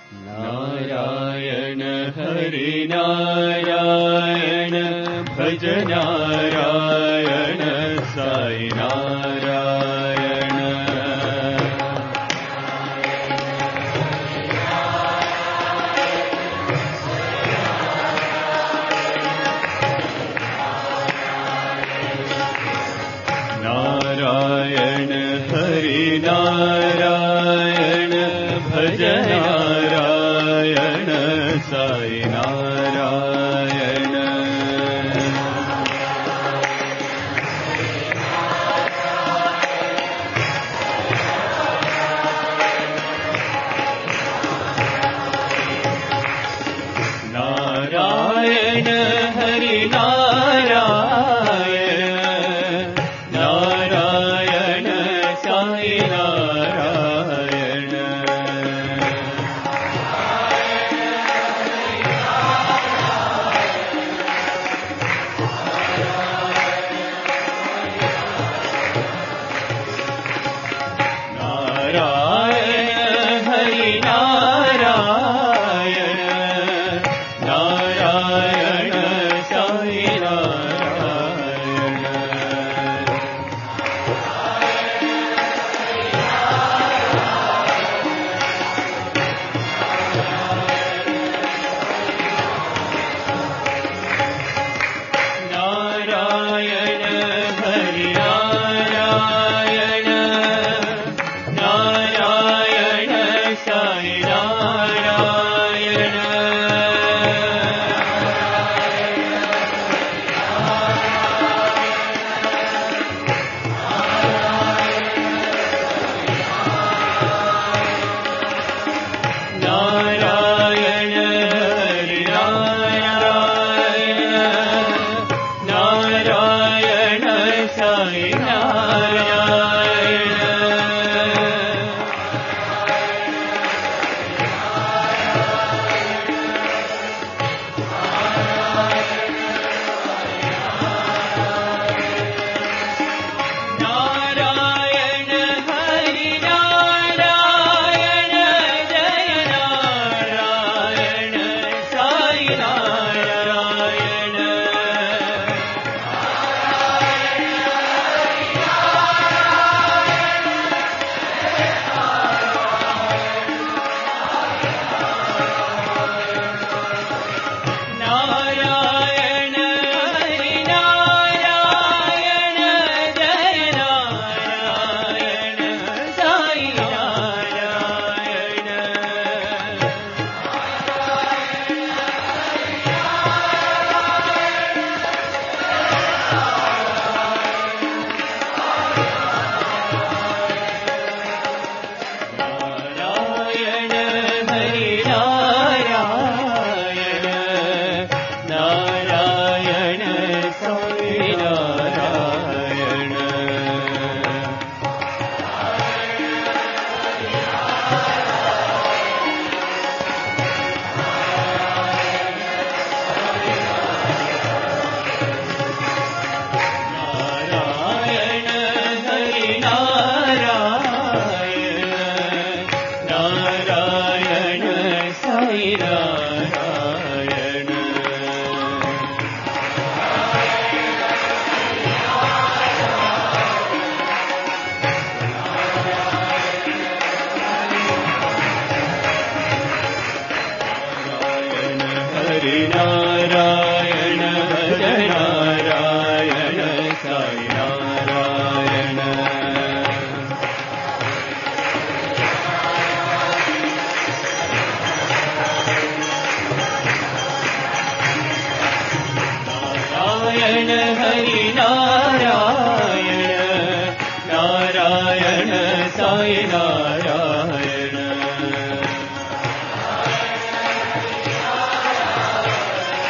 नारायण हरि नारायण भज नारायण साई नारायण नारायण हरि नारायण भज नारायण साई नारायण नारायण हरि नारायण नारायण साई नारायण नारायण हरि नारायण नारायण साई नारायण नारायण हरि नारायण नारायण साई नारायण नारायण हरि नारायण नारायण साई नारायण नारायण हरि नारायण जय नारायण साई नारायण नारायण हरि नारायण जय नारायण साई नारायण नारायण हरि नारायण नारायण साई नारायण नारायण हरि नारायण नारायण साई नारायण नारायण हरि नारायण भज नारायण साई नारायण नारायण हरि नारायण नारायण साई नारायण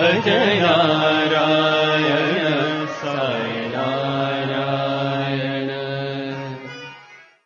भज नारायण